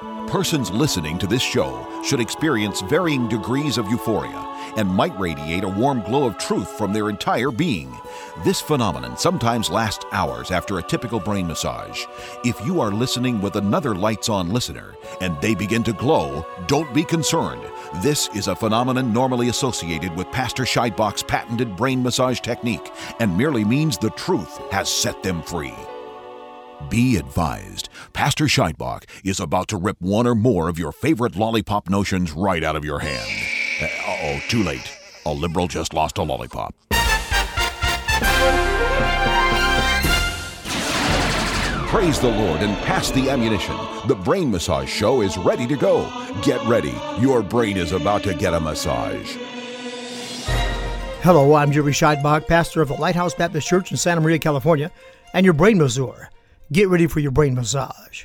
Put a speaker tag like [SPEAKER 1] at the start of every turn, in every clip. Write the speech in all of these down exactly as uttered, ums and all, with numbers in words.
[SPEAKER 1] Persons listening to this show should experience varying degrees of euphoria and might radiate a warm glow of truth from their entire being. This phenomenon sometimes lasts hours after a typical brain massage. If you are listening with another lights-on listener and they begin to glow, don't be concerned. This is a phenomenon normally associated with Pastor Scheidbach's patented brain massage technique and merely means the truth has set them free. Be advised, Pastor Scheidbach is about to rip one or more of your favorite lollipop notions right out of your hand. Uh-oh, too late. A liberal just lost a lollipop. Praise the Lord and pass the ammunition. The Brain Massage Show is ready to go. Get ready. Your brain is about to get a massage.
[SPEAKER 2] Hello, I'm Jerry Scheidbach, pastor of the Lighthouse Baptist Church in Santa Maria, California, and your brain masseur. Get ready for your brain massage.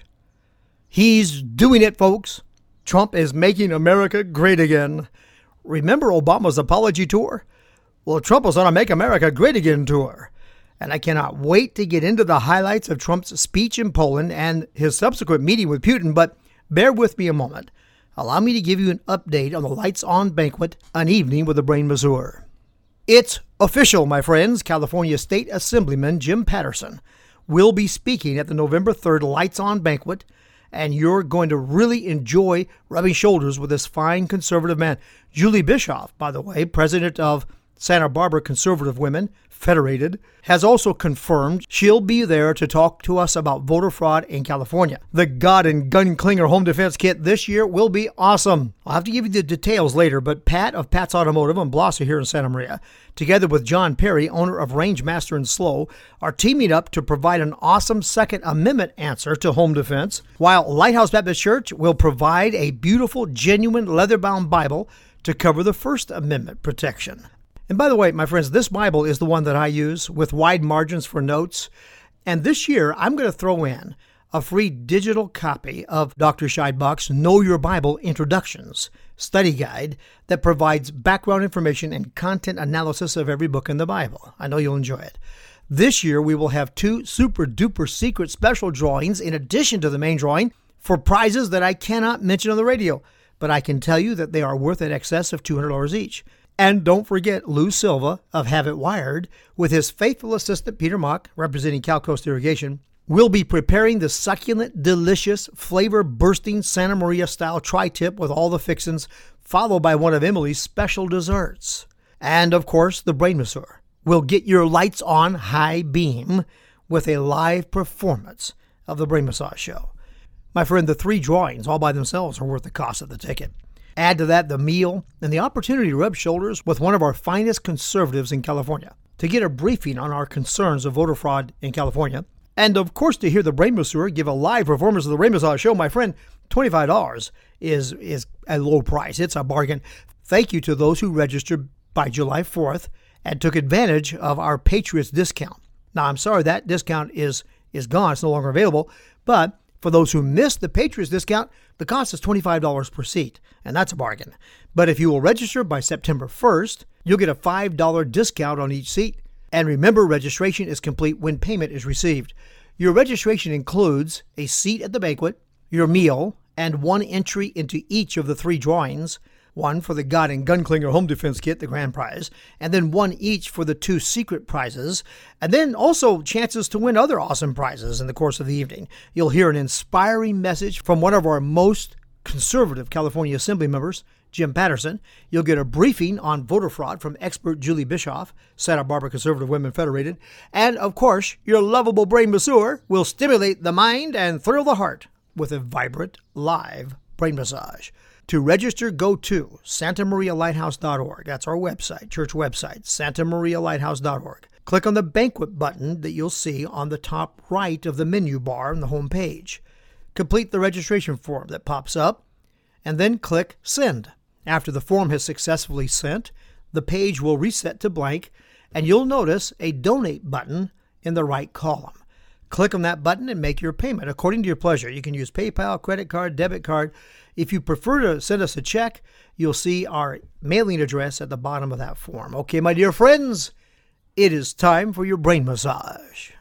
[SPEAKER 2] He's doing it, folks. Trump is making America great again. Remember Obama's apology tour? Well, Trump was on a Make America Great Again tour. And I cannot wait to get into the highlights of Trump's speech in Poland and his subsequent meeting with Putin, but bear with me a moment. Allow me to give you an update on the Lights On banquet, An Evening with a Brain Masseur. It's official, my friends. California State Assemblyman Jim Patterson will be speaking at the November third Lights On banquet, and you're going to really enjoy rubbing shoulders with this fine conservative man. Julie Bischoff, by the way, president of Santa Barbara Conservative Women Federated, has also confirmed she'll be there to talk to us about voter fraud in California. The God and Gun Clinger Home Defense Kit this year will be awesome. I'll have to give you the details later, but Pat of Pat's Automotive on Blosser here in Santa Maria, together with John Perry, owner of Rangemaster and Slow, are teaming up to provide an awesome Second Amendment answer to home defense, while Lighthouse Baptist Church will provide a beautiful, genuine, leather-bound Bible to cover the First Amendment protection. And by the way, my friends, this Bible is the one that I use with wide margins for notes. And this year, I'm going to throw in a free digital copy of Doctor Scheidbach's Know Your Bible Introductions study guide that provides background information and content analysis of every book in the Bible. I know you'll enjoy it. This year, we will have two super duper secret special drawings in addition to the main drawing for prizes that I cannot mention on the radio, but I can tell you that they are worth in excess of two hundred dollars each. And don't forget Lou Silva of Have It Wired, with his faithful assistant Peter Mock, representing Cal Coast Irrigation, will be preparing the succulent, delicious, flavor-bursting Santa Maria-style tri-tip with all the fixins, followed by one of Emily's special desserts. And, of course, the Brain Masseur will get your lights on high beam with a live performance of the Brain Massage Show. My friend, the three drawings all by themselves are worth the cost of the ticket. Add to that the meal and the opportunity to rub shoulders with one of our finest conservatives in California, to get a briefing on our concerns of voter fraud in California, and of course to hear the Brain Masseur give a live performance of the Brain Massage Show. My friend, twenty-five dollars is, is a low price. It's a bargain. Thank you to those who registered by July fourth and took advantage of our Patriots discount. Now, I'm sorry that discount is, is gone. It's no longer available, but for those who missed the Patriots discount, the cost is twenty-five dollars per seat, and that's a bargain. But if you will register by September first, you'll get a five dollars discount on each seat. And remember, registration is complete when payment is received. Your registration includes a seat at the banquet, your meal, and one entry into each of the three drawings, one for the God and Gun Clinger Home Defense Kit, the grand prize, and then one each for the two secret prizes, and then also chances to win other awesome prizes in the course of the evening. You'll hear an inspiring message from one of our most conservative California Assembly members, Jim Patterson. You'll get a briefing on voter fraud from expert Julie Bischoff, Santa Barbara Conservative Women Federated, and of course, your lovable Brain Masseur will stimulate the mind and thrill the heart with a vibrant, live brain massage. To register, go to santa maria lighthouse dot org. That's our website, church website, santa maria lighthouse dot org. Click on the banquet button that you'll see on the top right of the menu bar on the home page. Complete the registration form that pops up, and then click Send. After the form has successfully sent, the page will reset to blank, and you'll notice a Donate button in the right column. Click on that button and make your payment according to your pleasure. You can use PayPal, credit card, debit card. If you prefer to send us a check, you'll see our mailing address at the bottom of that form. Okay, my dear friends, it is time for your brain massage.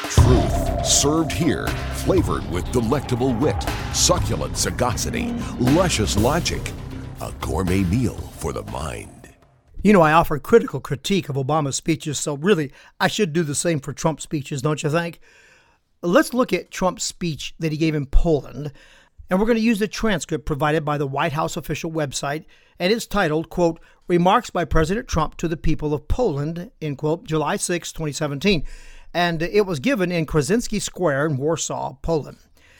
[SPEAKER 1] Truth served here, flavored with delectable wit, succulent sagacity, luscious logic. A gourmet meal for the mind.
[SPEAKER 2] You know, I offer critical critique of Obama's speeches, so really, I should do the same for Trump's speeches, don't you think? Let's look at Trump's speech that he gave in Poland, and we're going to use the transcript provided by the White House official website, and it's titled, quote, Remarks by President Trump to the People of Poland, end quote, July sixth, twenty seventeen. And it was given in Krasinski Square in Warsaw, Poland.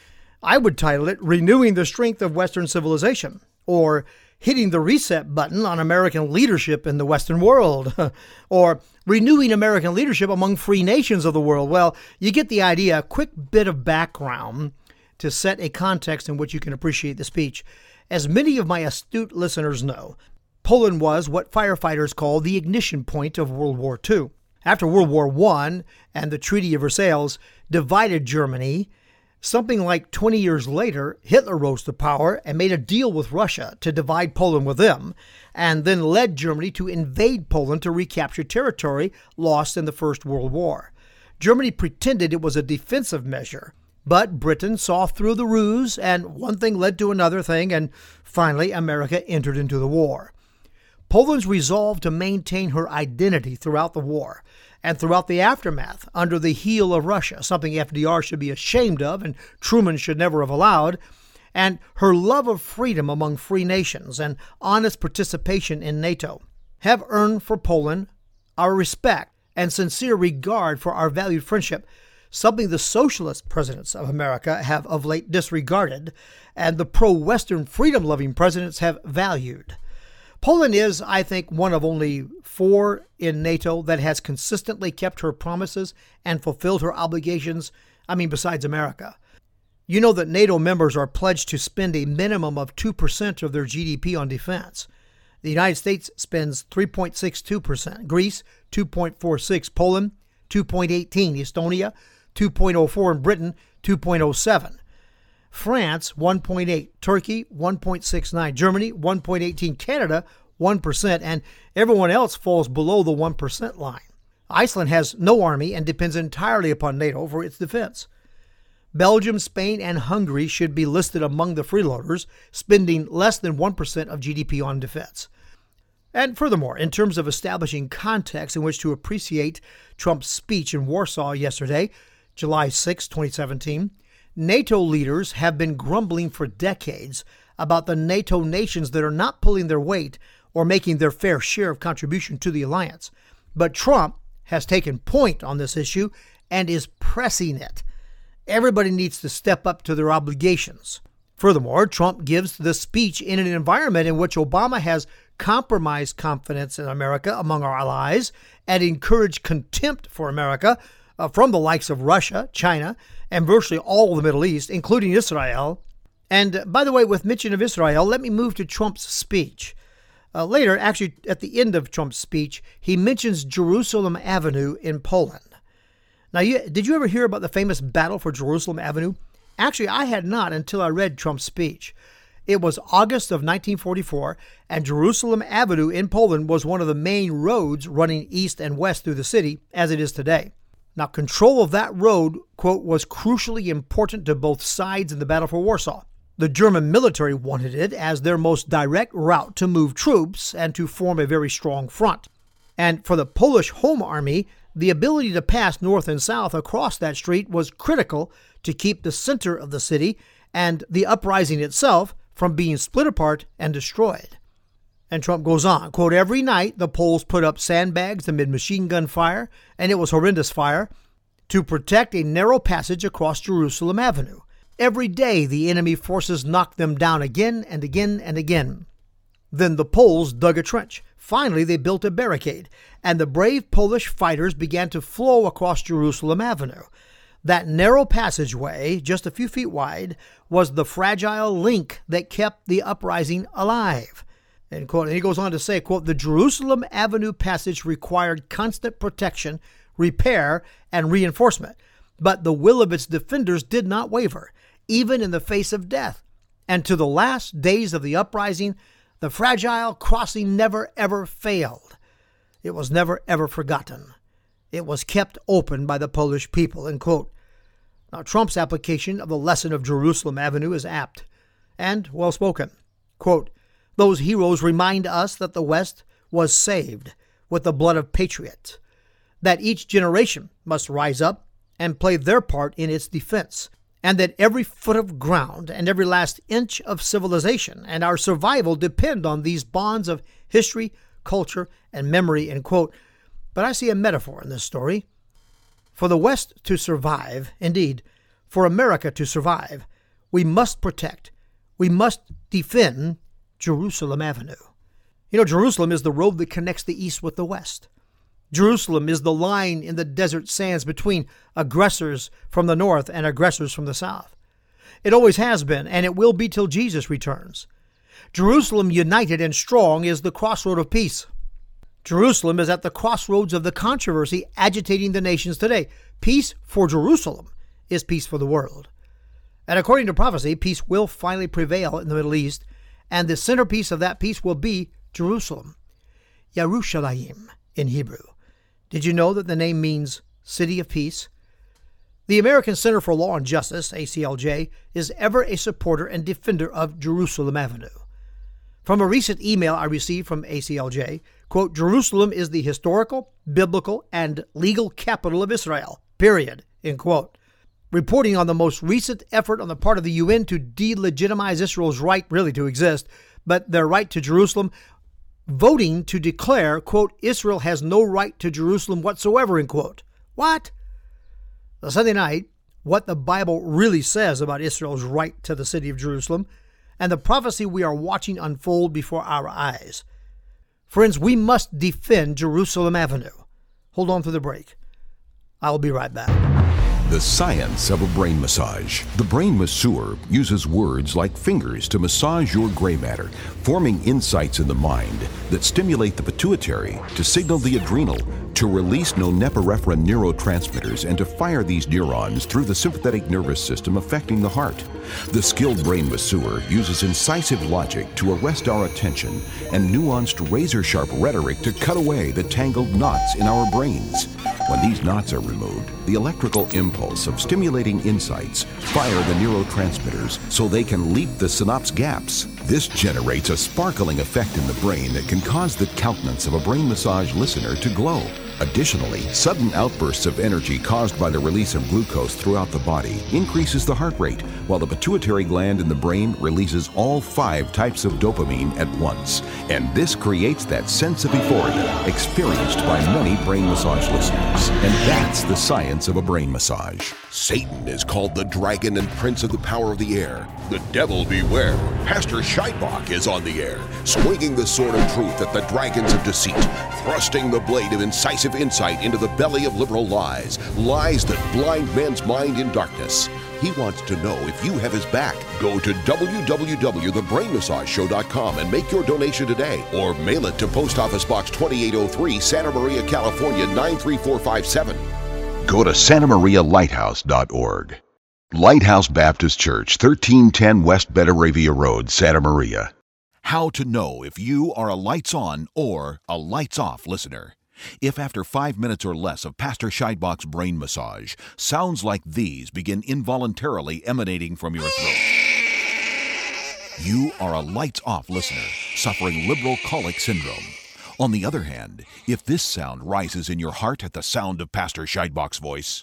[SPEAKER 2] I would title it, Renewing the Strength of Western Civilization, or Hitting the Reset Button on American Leadership in the Western World, or Renewing American Leadership Among Free Nations of the World. Well, you get the idea. A quick bit of background to set a context in which you can appreciate the speech. As many of my astute listeners know, Poland was what firefighters call the ignition point of World War Two. After World War One and the Treaty of Versailles divided Germany, something like twenty years later, Hitler rose to power and made a deal with Russia to divide Poland with them, and then led Germany to invade Poland to recapture territory lost in the First World War. Germany pretended it was a defensive measure, but Britain saw through the ruse, and one thing led to another thing, and finally America entered into the war. Poland's resolve to maintain her identity throughout the war and throughout the aftermath under the heel of Russia, something F D R should be ashamed of and Truman should never have allowed, and her love of freedom among free nations and honest participation in NATO have earned for Poland our respect and sincere regard for our valued friendship, something the socialist presidents of America have of late disregarded and the pro-Western freedom-loving presidents have valued. Poland is, I think, one of only four in NATO that has consistently kept her promises and fulfilled her obligations, I mean, besides America. You know that NATO members are pledged to spend a minimum of two percent of their G D P on defense. The United States spends three point six two percent, Greece two point four six, Poland two point one eight, Estonia two point zero four, and Britain two point zero seven. France, one point eight, Turkey, one point six nine, Germany, one point one eight, Canada, one percent, and everyone else falls below the one percent line. Iceland has no army and depends entirely upon NATO for its defense. Belgium, Spain, and Hungary should be listed among the freeloaders, spending less than one percent of G D P on defense. And furthermore, in terms of establishing context in which to appreciate Trump's speech in Warsaw yesterday, July sixth, twenty seventeen, NATO leaders have been grumbling for decades about the NATO nations that are not pulling their weight or making their fair share of contribution to the alliance. But Trump has taken point on this issue and is pressing it. Everybody needs to step up to their obligations. Furthermore, Trump gives the speech in an environment in which Obama has compromised confidence in America among our allies and encouraged contempt for America uh, from the likes of Russia, China, and virtually all of the Middle East, including Israel. And by the way, with mention of Israel, let me move to Trump's speech. Uh, later, actually at the end of Trump's speech, he mentions Jerusalem Avenue in Poland. Now, you, did you ever hear about the famous battle for Jerusalem Avenue? Actually, I had not until I read Trump's speech. It was August of nineteen forty-four, and Jerusalem Avenue in Poland was one of the main roads running east and west through the city, as it is today. Now, control of that road, quote, was crucially important to both sides in the battle for Warsaw. The German military wanted it as their most direct route to move troops and to form a very strong front. And for the Polish Home Army, the ability to pass north and south across that street was critical to keep the center of the city and the uprising itself from being split apart and destroyed. And Trump goes on, quote, every night the Poles put up sandbags amid machine gun fire, and it was horrendous fire, to protect a narrow passage across Jerusalem Avenue. Every day the enemy forces knocked them down again and again and again. Then the Poles dug a trench. Finally, they built a barricade, and the brave Polish fighters began to flow across Jerusalem Avenue. That narrow passageway, just a few feet wide, was the fragile link that kept the uprising alive. And, quote, and he goes on to say, quote, the Jerusalem Avenue passage required constant protection, repair, and reinforcement, but the will of its defenders did not waver, even in the face of death. And to the last days of the uprising, the fragile crossing never ever failed. It was never ever forgotten. It was kept open by the Polish people, end quote. Now, Trump's application of the lesson of Jerusalem Avenue is apt and well spoken. Quote, those heroes remind us that the West was saved with the blood of patriots, that each generation must rise up and play their part in its defense, and that every foot of ground and every last inch of civilization and our survival depend on these bonds of history, culture, and memory, end quote. But I see a metaphor in this story. For the West to survive, indeed, for America to survive, we must protect, we must defend Jerusalem Avenue. You know, Jerusalem is the road that connects the East with the West. Jerusalem is the line in the desert sands between aggressors from the north and aggressors from the south. It always has been, and it will be till Jesus returns. Jerusalem united and strong is the crossroad of peace. Jerusalem is at the crossroads of the controversy agitating the nations today. Peace for Jerusalem is peace for the world. And according to prophecy, peace will finally prevail in the Middle East, and the centerpiece of that peace will be Jerusalem. Yerushalayim in Hebrew. Did you know that the name means City of Peace? The American Center for Law and Justice, A C L J, is ever a supporter and defender of Jerusalem Avenue. From a recent email I received from A C L J, quote, Jerusalem is the historical, biblical, and legal capital of Israel, period, end quote. Reporting on the most recent effort on the part of the U N to delegitimize Israel's right really to exist, but their right to Jerusalem, voting to declare, quote, Israel has no right to Jerusalem whatsoever, end quote. What? Well, Sunday night, what the Bible really says about Israel's right to the city of Jerusalem, and the prophecy we are watching unfold before our eyes. Friends, we must defend Jerusalem Avenue. Hold on for the break. I'll be right back.
[SPEAKER 1] The science of a brain massage. The brain masseur uses words like fingers to massage your gray matter, forming insights in the mind that stimulate the pituitary to signal the adrenal to release norepinephrine neurotransmitters and to fire these neurons through the sympathetic nervous system affecting the heart. The skilled brain masseur uses incisive logic to arrest our attention and nuanced razor-sharp rhetoric to cut away the tangled knots in our brains. When these knots are removed, the electrical impulse of stimulating insights fire the neurotransmitters so they can leap the synapse gaps. This generates a sparkling effect in the brain that can cause the countenance of a brain massage listener to glow. Additionally, sudden outbursts of energy caused by the release of glucose throughout the body increases the heart rate, while the pituitary gland in the brain releases all five types of dopamine at once. And this creates that sense of euphoria experienced by many brain massage listeners. And that's the science of a brain massage.
[SPEAKER 3] Satan is called the dragon and prince of the power of the air. The devil beware. Pastor Scheidbach is on the air, swinging the sword of truth at the dragons of deceit, thrusting the blade of incisive insight into the belly of liberal lies, lies that blind men's mind in darkness. He wants to know if you have his back. Go to w w w dot the brain massage show dot com and make your donation today, or mail it to Post Office Box twenty-eight oh three, Santa Maria, California nine three four five seven.
[SPEAKER 1] Go to santa maria lighthouse dot org. Lighthouse Baptist Church, thirteen ten West Betaravia Road, Santa Maria. How to know if you are a lights on or a lights off listener. If after five minutes or less of Pastor Scheidbach's brain massage, sounds like these begin involuntarily emanating from your throat, you are a lights off listener suffering liberal colic syndrome. On the other hand, if this sound rises in your heart at the sound of Pastor Scheidbach's voice,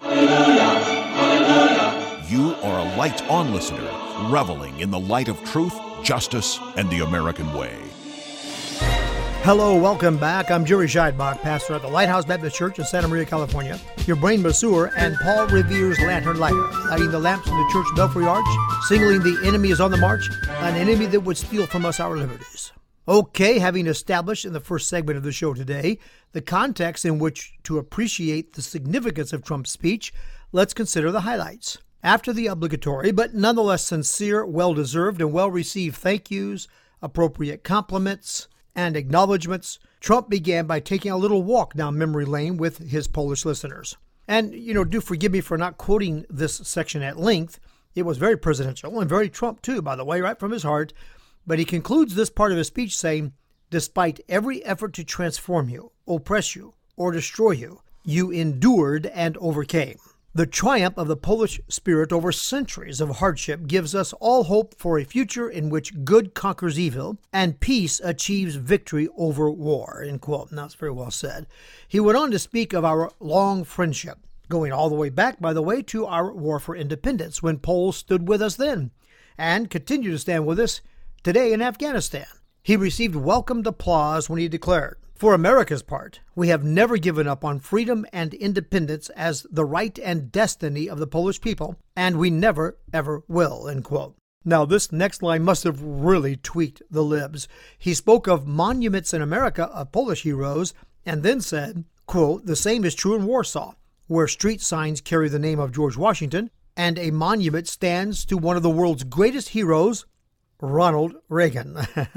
[SPEAKER 1] you are a lights-on listener, reveling in the light of truth, justice, and the American way.
[SPEAKER 2] Hello, welcome back. I'm Jerry Scheidbach, pastor at the Lighthouse Baptist Church in Santa Maria, California, your brain masseur and Paul Revere's lantern lighter, lighting the lamps in the church belfry arch, signaling the enemy is on the march, an enemy that would steal from us our liberties. Okay, having established in the first segment of the show today the context in which to appreciate the significance of Trump's speech, let's consider the highlights. After the obligatory, but nonetheless sincere, well-deserved, and well-received thank yous, appropriate compliments, and acknowledgments, Trump began by taking a little walk down memory lane with his Polish listeners. And, you know, do forgive me for not quoting this section at length. It was very presidential and very Trump, too, by the way, right from his heart. But he concludes this part of his speech saying, despite every effort to transform you, oppress you, or destroy you, you endured and overcame. The triumph of the Polish spirit over centuries of hardship gives us all hope for a future in which good conquers evil and peace achieves victory over war." End quote. And that's very well said. He went on to speak of our long friendship, going all the way back, by the way, to our war for independence when Poles stood with us then and continue to stand with us today in Afghanistan. He received welcomed applause when he declared, "For America's part, we have never given up on freedom and independence as the right and destiny of the Polish people, and we never, ever will." End quote. Now, this next line must have really tweaked the libs. He spoke of monuments in America of Polish heroes and then said, quote, "The same is true in Warsaw, where street signs carry the name of George Washington, and a monument stands to one of the world's greatest heroes, Ronald Reagan."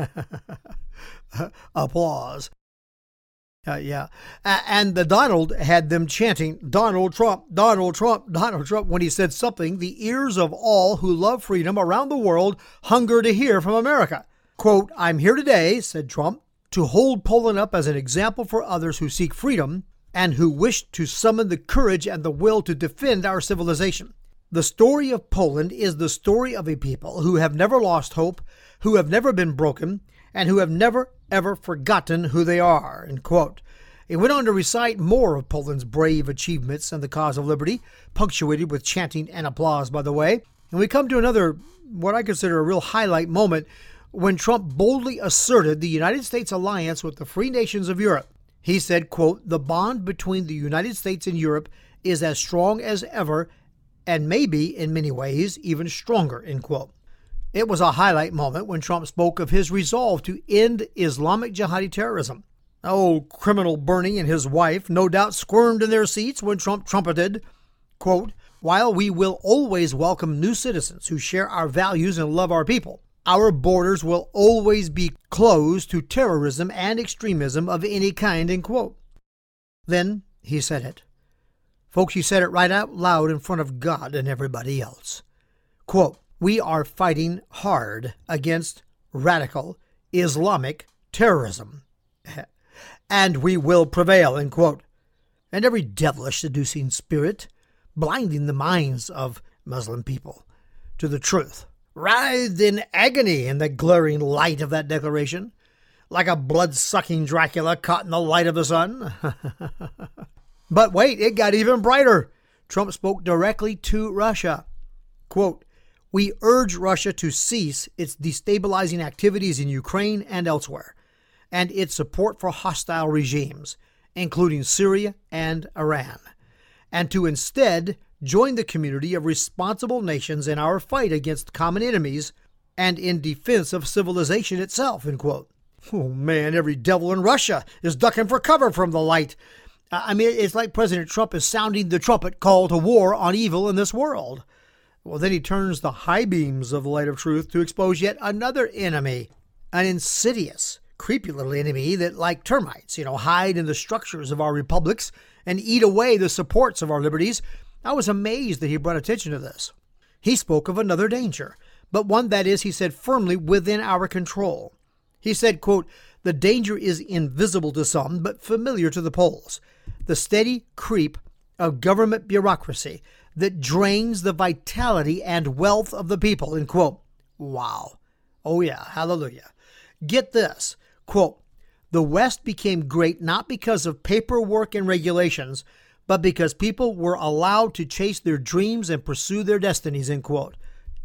[SPEAKER 2] Applause. Uh, yeah. Uh, and the Donald had them chanting, "Donald Trump, Donald Trump, Donald Trump," when he said something the ears of all who love freedom around the world hunger to hear from America. Quote, "I'm here today," said Trump, "to hold Poland up as an example for others who seek freedom and who wish to summon the courage and the will to defend our civilization. The story of Poland is the story of a people who have never lost hope, who have never been broken, and who have never, ever forgotten who they are." End quote. He went on to recite more of Poland's brave achievements in the cause of liberty, punctuated with chanting and applause, by the way. And we come to another, what I consider a real highlight moment, when Trump boldly asserted the United States alliance with the free nations of Europe. He said, quote, "The bond between the United States and Europe is as strong as ever, and maybe, in many ways, even stronger," end quote. It was a highlight moment when Trump spoke of his resolve to end Islamic jihadi terrorism. Old criminal Bernie and his wife no doubt squirmed in their seats when Trump trumpeted, quote, "While we will always welcome new citizens who share our values and love our people, our borders will always be closed to terrorism and extremism of any kind," end quote. Then he said it. Folks, he said it right out loud in front of God and everybody else. Quote, "We are fighting hard against radical Islamic terrorism, and we will prevail," end quote. And every devilish seducing spirit blinding the minds of Muslim people to the truth writhed in agony in the glaring light of that declaration, like a blood-sucking Dracula caught in the light of the sun. But wait, it got even brighter. Trump spoke directly to Russia. Quote, "We urge Russia to cease its destabilizing activities in Ukraine and elsewhere, and its support for hostile regimes, including Syria and Iran, and to instead join the community of responsible nations in our fight against common enemies and in defense of civilization itself," end quote. Oh man, every devil in Russia is ducking for cover from the light. I mean, it's like President Trump is sounding the trumpet call to war on evil in this world. Well, then he turns the high beams of the light of truth to expose yet another enemy, an insidious, creepy little enemy that, like termites, you know, hide in the structures of our republics and eat away the supports of our liberties. I was amazed that he brought attention to this. He spoke of another danger, but one that is, he said, firmly within our control. He said, quote, "The danger is invisible to some, but familiar to the Poles. The steady creep of government bureaucracy that drains the vitality and wealth of the people," end quote. Wow. Oh yeah, hallelujah. Get this, quote, "The West became great not because of paperwork and regulations, but because people were allowed to chase their dreams and pursue their destinies," end quote.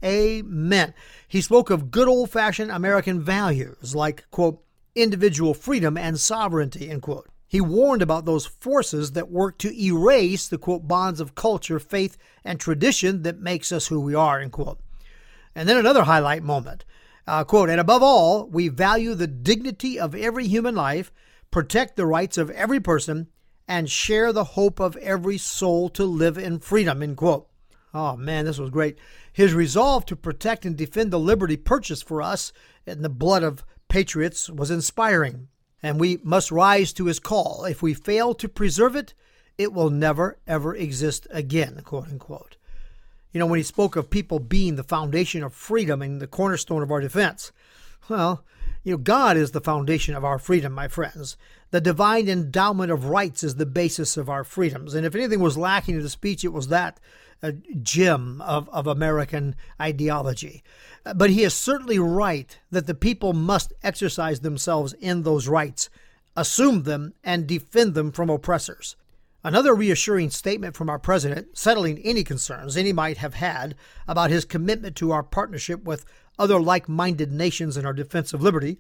[SPEAKER 2] Amen. He spoke of good old-fashioned American values like, quote, "individual freedom and sovereignty," end quote. He warned about those forces that work to erase the, quote, "bonds of culture, faith, and tradition that makes us who we are," end quote. And then another highlight moment, uh, quote, "And above all, we value the dignity of every human life, protect the rights of every person, and share the hope of every soul to live in freedom," end quote. Oh man, this was great. His resolve to protect and defend the liberty purchased for us in the blood of patriots was inspiring, and we must rise to his call. If we fail to preserve it, it will never, ever exist again, quote unquote. You know, when he spoke of people being the foundation of freedom and the cornerstone of our defense, well, You know, God is the foundation of our freedom, my friends. The divine endowment of rights is the basis of our freedoms. And if anything was lacking in the speech, it was that uh, gem of, of American ideology. But he is certainly right that the people must exercise themselves in those rights, assume them, and defend them from oppressors. Another reassuring statement from our president, settling any concerns any might have had about his commitment to our partnership with other like-minded nations in our defense of liberty.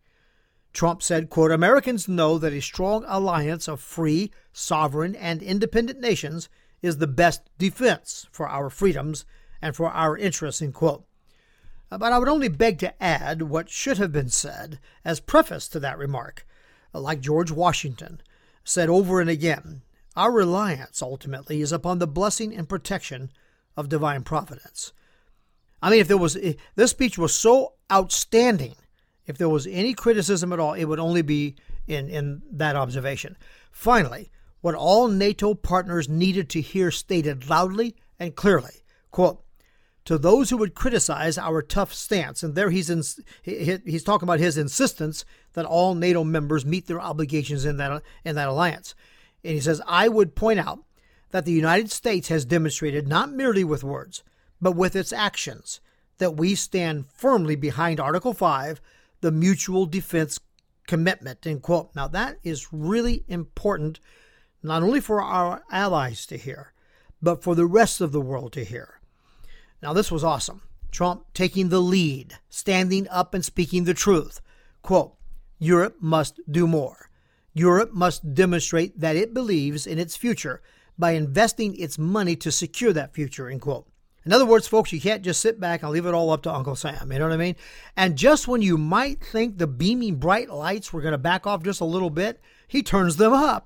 [SPEAKER 2] Trump said, quote, Americans know that a strong alliance of free, sovereign, and independent nations is the best defense for our freedoms and for our interests, end quote. But I would only beg to add what should have been said as preface to that remark. Like George Washington said over and again, our reliance ultimately is upon the blessing and protection of divine providence. I mean, if there was, if this speech was so outstanding, if there was any criticism at all, it would only be in, in that observation. Finally, what all NATO partners needed to hear stated loudly and clearly, quote, to those who would criticize our tough stance, and there he's in, he, he's talking about his insistence that all NATO members meet their obligations in that in that alliance. And he says, I would point out that the United States has demonstrated not merely with words, but with its actions, that we stand firmly behind Article five, the mutual defense commitment, end quote. Now that is really important, not only for our allies to hear, but for the rest of the world to hear. Now, this was awesome. Trump taking the lead, standing up and speaking the truth. Quote, Europe must do more. Europe must demonstrate that it believes in its future by investing its money to secure that future, end quote. In other words, folks, you can't just sit back and leave it all up to Uncle Sam. You know what I mean? And just when you might think the beaming bright lights were going to back off just a little bit, he turns them up.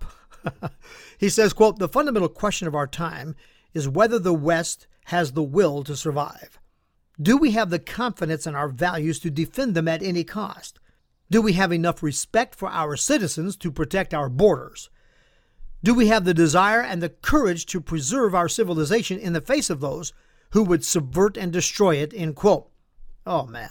[SPEAKER 2] He says, quote, the fundamental question of our time is whether the West has the will to survive. Do we have the confidence in our values to defend them at any cost? Do we have enough respect for our citizens to protect our borders? Do we have the desire and the courage to preserve our civilization in the face of those who would subvert and destroy it, end quote. Oh, man.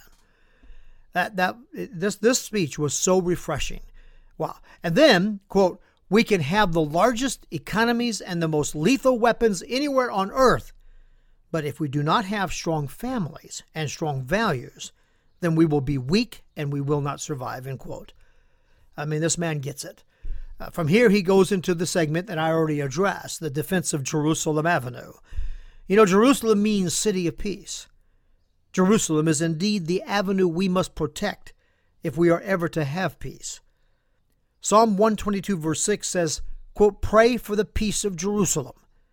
[SPEAKER 2] That, that, this, this speech was so refreshing. Wow. And then, quote, we can have the largest economies and the most lethal weapons anywhere on earth. But if we do not have strong families and strong values, then we will be weak and we will not survive, end quote. I mean, this man gets it. Uh, from here, he goes into the segment that I already addressed, the defense of Jerusalem Avenue. You know, Jerusalem means city of peace. Jerusalem is indeed the avenue we must protect if we are ever to have peace. Psalm one twenty-two verse six says, quote, pray for the peace of Jerusalem.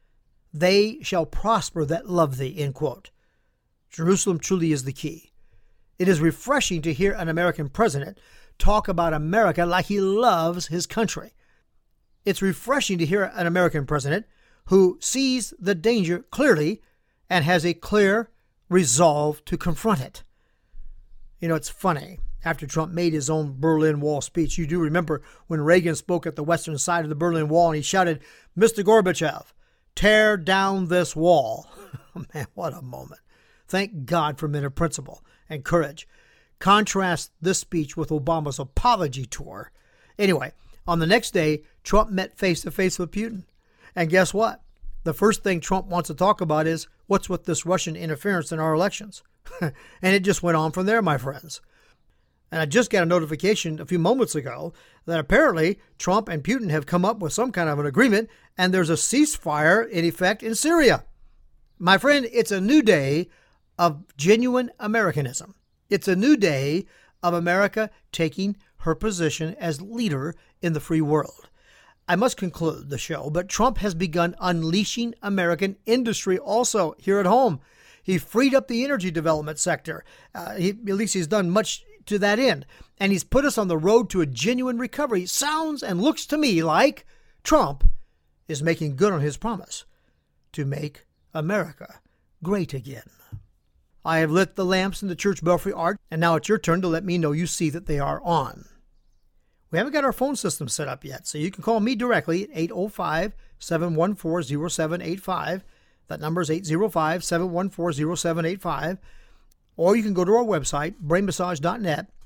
[SPEAKER 2] They shall prosper that love thee, end quote. Jerusalem truly is the key. It is refreshing to hear an American president talk about America like he loves his country. It's refreshing to hear an American president who sees the danger clearly and has a clear resolve to confront it. You know, it's funny. After Trump made his own Berlin Wall speech, you do remember when Reagan spoke at the western side of the Berlin Wall and he shouted, Mister Gorbachev, tear down this wall. Man, what a moment. Thank God for men of principle and courage. Contrast this speech with Obama's apology tour. Anyway, on the next day, Trump met face-to-face with Putin. And guess what? The first thing Trump wants to talk about is, what's with this Russian interference in our elections? And it just went on from there, my friends. And I just got a notification a few moments ago that apparently Trump and Putin have come up with some kind of an agreement and there's a ceasefire in effect in Syria. My friend, it's a new day of genuine Americanism. It's a new day of America taking her position as leader in the free world. I must conclude the show, but Trump has begun unleashing American industry also here at home. He freed up the energy development sector. Uh, he, at least he's done much to that end. And he's put us on the road to a genuine recovery. Sounds and looks to me like Trump is making good on his promise to make America great again. I have lit the lamps in the church belfry arch, and now it's your turn to let me know you see that they are on. We haven't got our phone system set up yet, so you can call me directly at eight oh five, seven one four, oh seven eight five. That number is eight oh five, seven one four, oh seven eight five. Or you can go to our website, brain massage dot net.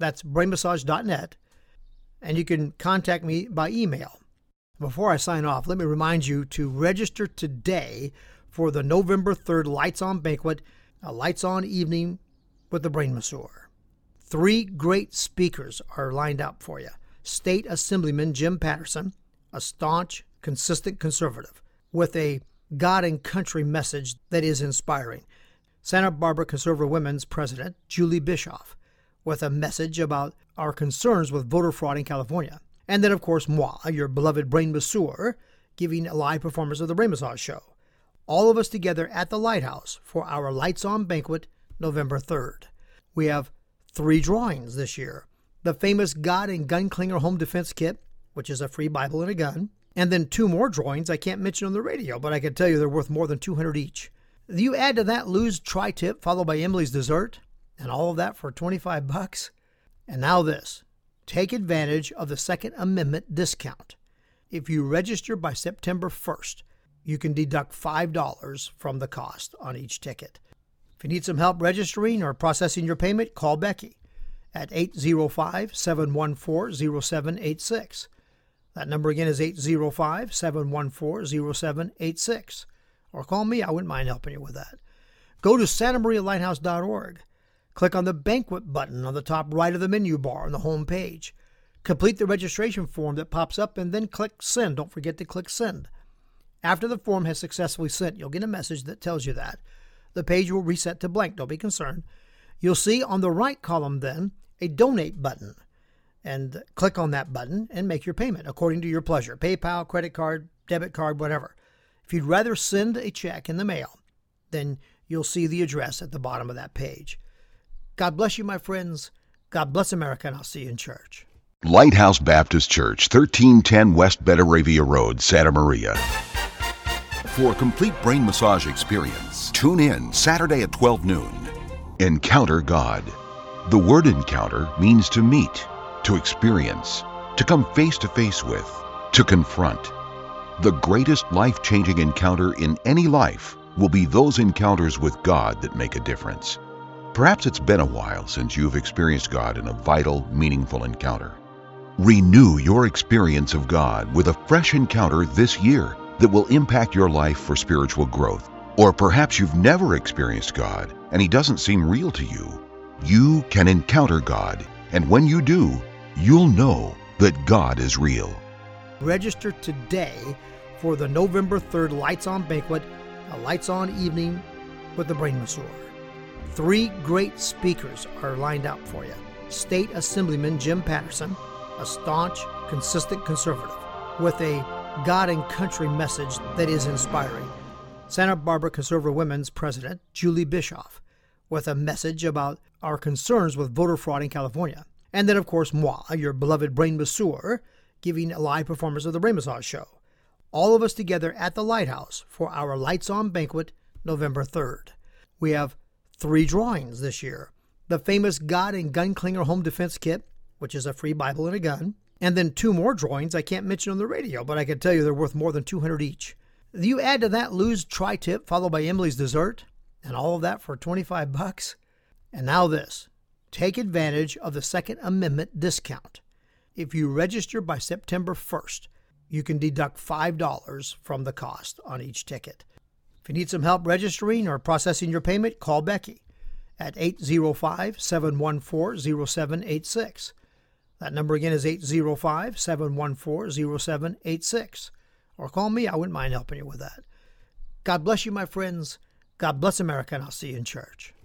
[SPEAKER 2] That's brain massage dot net. And you can contact me by email. Before I sign off, let me remind you to register today for the November third Lights On Banquet, a Lights On evening with the Brain Masseur. Three great speakers are lined up for you. State Assemblyman Jim Patterson, a staunch, consistent conservative, with a God and country message that is inspiring. Santa Barbara Conservative Women's President Julie Bischoff, with a message about our concerns with voter fraud in California. And then, of course, moi, your beloved Brain Masseur, giving a live performance of the Brain Massage Show. All of us together at the Lighthouse for our Lights On Banquet, November third. We have three drawings this year. The famous God and Gun Clinger Home Defense Kit, which is a free Bible and a gun. And then two more drawings I can't mention on the radio, but I can tell you they're worth more than two hundred each. You add to that Lou's Tri-Tip, followed by Emily's Dessert, and all of that for twenty-five bucks. And now this. Take advantage of the Second Amendment discount. If you register by September first, you can deduct five dollars from the cost on each ticket. If you need some help registering or processing your payment, call Becky at eight zero five, seven one four, zero seven eight six. That number again is eight zero five, seven one four, zero seven eight six. Or call me, I wouldn't mind helping you with that. Go to Santa Maria Lighthouse dot org. Click on the banquet button on the top right of the menu bar on the home page. Complete the registration form that pops up and then click send. Don't forget to click send. After the form has successfully sent, you'll get a message that tells you that. The page will reset to blank. Don't be concerned. You'll see on the right column then a donate button. And click on that button and make your payment according to your pleasure. PayPal, credit card, debit card, whatever. If you'd rather send a check in the mail, then you'll see the address at the bottom of that page. God bless you, my friends. God bless America, and I'll see you in church.
[SPEAKER 3] Lighthouse Baptist Church, thirteen ten West Betaravia Road, Santa Maria.
[SPEAKER 1] For a complete brain massage experience, tune in Saturday at twelve noon.
[SPEAKER 3] Encounter God. The word encounter means to meet, to experience, to come face to face with, to confront. The greatest life-changing encounter in any life will be those encounters with God that make a difference. Perhaps it's been a while since you've experienced God in a vital, meaningful encounter. Renew your experience of God with a fresh encounter this year that will impact your life for spiritual growth. Or perhaps you've never experienced God and He doesn't seem real to you. You can encounter God, and when you do, you'll know that God is real.
[SPEAKER 2] Register today for the November third Lights On Banquet, a Lights On evening with the Brain Masseur. Three great speakers are lined up for you. State Assemblyman Jim Patterson, a staunch, consistent conservative, with a God and country message that is inspiring. Santa Barbara Conservative Women's President Julie Bischoff, with a message about our concerns with voter fraud in California. And then, of course, moi, your beloved Brain Masseur, giving a live performance of the Brain Massage Show. All of us together at the Lighthouse for our Lights On Banquet, November third. We have three drawings this year. The famous God and Gun Clinger Home Defense Kit, which is a free Bible and a gun. And then two more drawings I can't mention on the radio, but I can tell you they're worth more than two hundred each. You add to that Lou's Tri-Tip, followed by Emily's Dessert, and all of that for twenty-five bucks. And now this. Take advantage of the Second Amendment discount. If you register by September first, you can deduct five dollars from the cost on each ticket. If you need some help registering or processing your payment, call Becky at eight zero five, seven one four, zero seven eight six. That number again is eight zero five, seven one four, zero seven eight six. Or call me, I wouldn't mind helping you with that. God bless you, my friends. God bless America, and I'll see you in church.